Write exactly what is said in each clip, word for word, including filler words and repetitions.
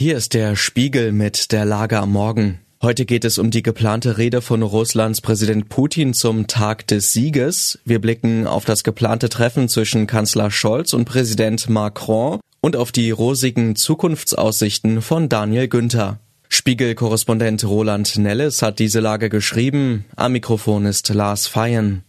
Hier ist der Spiegel mit der Lage am Morgen. Heute geht es um die geplante Rede von Russlands Präsident Putin zum Tag des Sieges. Wir blicken auf das geplante Treffen zwischen Kanzler Scholz und Präsident Macron und auf die rosigen Zukunftsaussichten von Daniel Günther. Spiegel-Korrespondent Roland Nelles hat diese Lage geschrieben. Am Mikrofon ist Lars Feyen.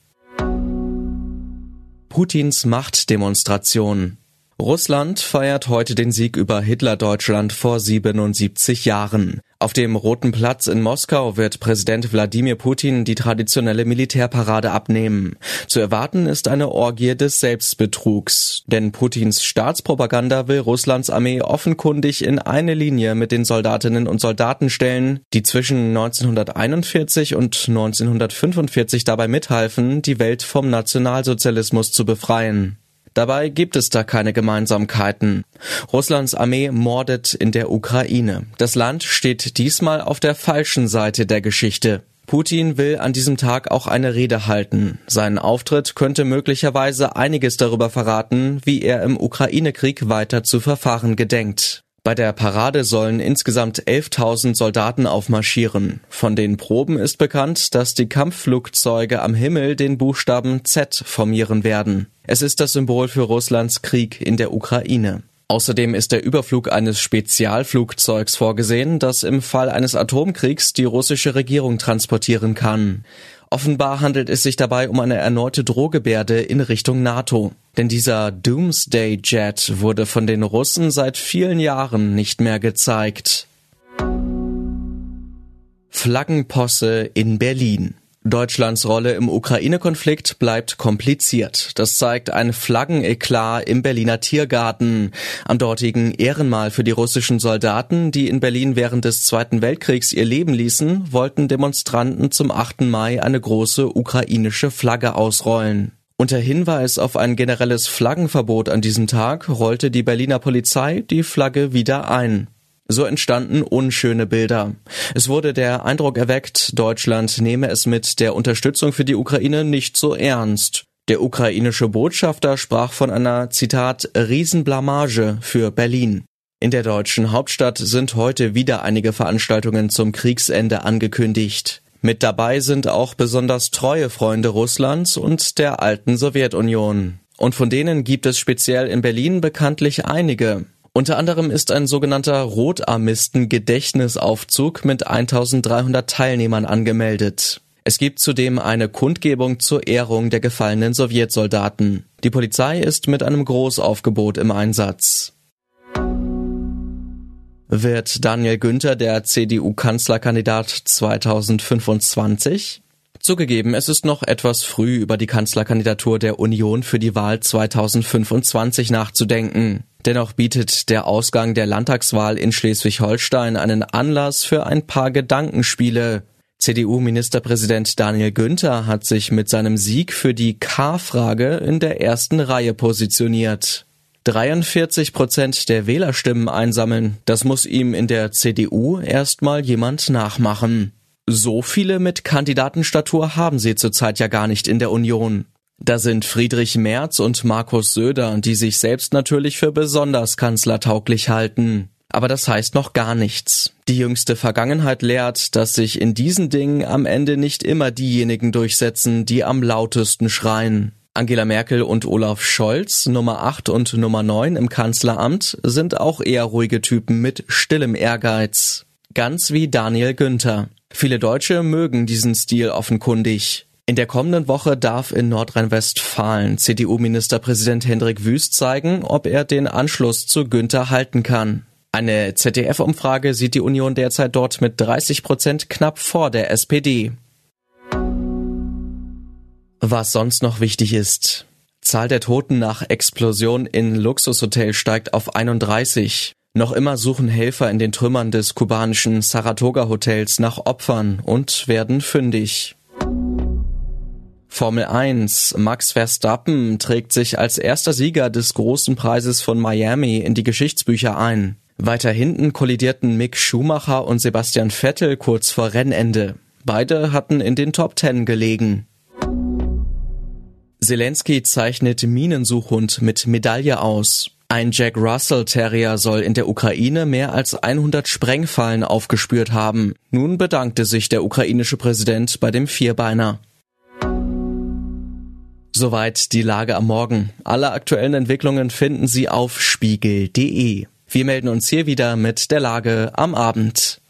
Putins Machtdemonstration. Russland feiert heute den Sieg über Hitler-Deutschland vor siebenundsiebzig Jahren. Auf dem Roten Platz in Moskau wird Präsident Wladimir Putin die traditionelle Militärparade abnehmen. Zu erwarten ist eine Orgie des Selbstbetrugs, denn Putins Staatspropaganda will Russlands Armee offenkundig in eine Linie mit den Soldatinnen und Soldaten stellen, die zwischen neunzehnhunderteinundvierzig und neunzehnhundertfünfundvierzig dabei mithalfen, die Welt vom Nationalsozialismus zu befreien. Dabei gibt es da keine Gemeinsamkeiten. Russlands Armee mordet in der Ukraine. Das Land steht diesmal auf der falschen Seite der Geschichte. Putin will an diesem Tag auch eine Rede halten. Sein Auftritt könnte möglicherweise einiges darüber verraten, wie er im Ukraine-Krieg weiter zu verfahren gedenkt. Bei der Parade sollen insgesamt elftausend Soldaten aufmarschieren. Von den Proben ist bekannt, dass die Kampfflugzeuge am Himmel den Buchstaben Z formieren werden. Es ist das Symbol für Russlands Krieg in der Ukraine. Außerdem ist der Überflug eines Spezialflugzeugs vorgesehen, das im Fall eines Atomkriegs die russische Regierung transportieren kann. Offenbar handelt es sich dabei um eine erneute Drohgebärde in Richtung NATO. Denn dieser Doomsday Jet wurde von den Russen seit vielen Jahren nicht mehr gezeigt. Flaggenposse in Berlin. Deutschlands Rolle im Ukraine-Konflikt bleibt kompliziert. Das zeigt ein Flaggeneklat im Berliner Tiergarten. Am dortigen Ehrenmal für die russischen Soldaten, die in Berlin während des Zweiten Weltkriegs ihr Leben ließen, wollten Demonstranten zum achten Mai eine große ukrainische Flagge ausrollen. Unter Hinweis auf ein generelles Flaggenverbot an diesem Tag rollte die Berliner Polizei die Flagge wieder ein. So entstanden unschöne Bilder. Es wurde der Eindruck erweckt, Deutschland nehme es mit der Unterstützung für die Ukraine nicht so ernst. Der ukrainische Botschafter sprach von einer, Zitat, Riesenblamage für Berlin. In der deutschen Hauptstadt sind heute wieder einige Veranstaltungen zum Kriegsende angekündigt. Mit dabei sind auch besonders treue Freunde Russlands und der alten Sowjetunion. Und von denen gibt es speziell in Berlin bekanntlich einige. Unter anderem ist ein sogenannter Rotarmisten-Gedächtnisaufzug mit eintausenddreihundert Teilnehmern angemeldet. Es gibt zudem eine Kundgebung zur Ehrung der gefallenen Sowjetsoldaten. Die Polizei ist mit einem Großaufgebot im Einsatz. Wird Daniel Günther der C D U-Kanzlerkandidat zweitausendfünfundzwanzig? Zugegeben, es ist noch etwas früh, über die Kanzlerkandidatur der Union für die Wahl zweitausendfünfundzwanzig nachzudenken. Dennoch bietet der Ausgang der Landtagswahl in Schleswig-Holstein einen Anlass für ein paar Gedankenspiele. C D U-Ministerpräsident Daniel Günther hat sich mit seinem Sieg für die K-Frage in der ersten Reihe positioniert. dreiundvierzig Prozent der Wählerstimmen einsammeln, das muss ihm in der C D U erstmal jemand nachmachen. So viele mit Kandidatenstatur haben sie zurzeit ja gar nicht in der Union. Da sind Friedrich Merz und Markus Söder, die sich selbst natürlich für besonders kanzlertauglich halten. Aber das heißt noch gar nichts. Die jüngste Vergangenheit lehrt, dass sich in diesen Dingen am Ende nicht immer diejenigen durchsetzen, die am lautesten schreien. Angela Merkel und Olaf Scholz, Nummer acht und Nummer neun im Kanzleramt, sind auch eher ruhige Typen mit stillem Ehrgeiz. Ganz wie Daniel Günther. Viele Deutsche mögen diesen Stil offenkundig. In der kommenden Woche darf in Nordrhein-Westfalen C D U-Ministerpräsident Hendrik Wüst zeigen, ob er den Anschluss zu Günther halten kann. Eine Z D F-Umfrage sieht die Union derzeit dort mit dreißig Prozent knapp vor der S P D. Was sonst noch wichtig ist: Zahl der Toten nach Explosion in Luxushotel steigt auf einunddreißig. Noch immer suchen Helfer in den Trümmern des kubanischen Saratoga-Hotels nach Opfern und werden fündig. Formel eins. Max Verstappen trägt sich als erster Sieger des großen Preises von Miami in die Geschichtsbücher ein. Weiter hinten kollidierten Mick Schumacher und Sebastian Vettel kurz vor Rennende. Beide hatten in den Top Ten gelegen. Zelensky zeichnet Minensuchhund mit Medaille aus. Ein Jack Russell Terrier soll in der Ukraine mehr als hundert Sprengfallen aufgespürt haben. Nun bedankte sich der ukrainische Präsident bei dem Vierbeiner. Soweit die Lage am Morgen. Alle aktuellen Entwicklungen finden Sie auf spiegel punkt de. Wir melden uns hier wieder mit der Lage am Abend.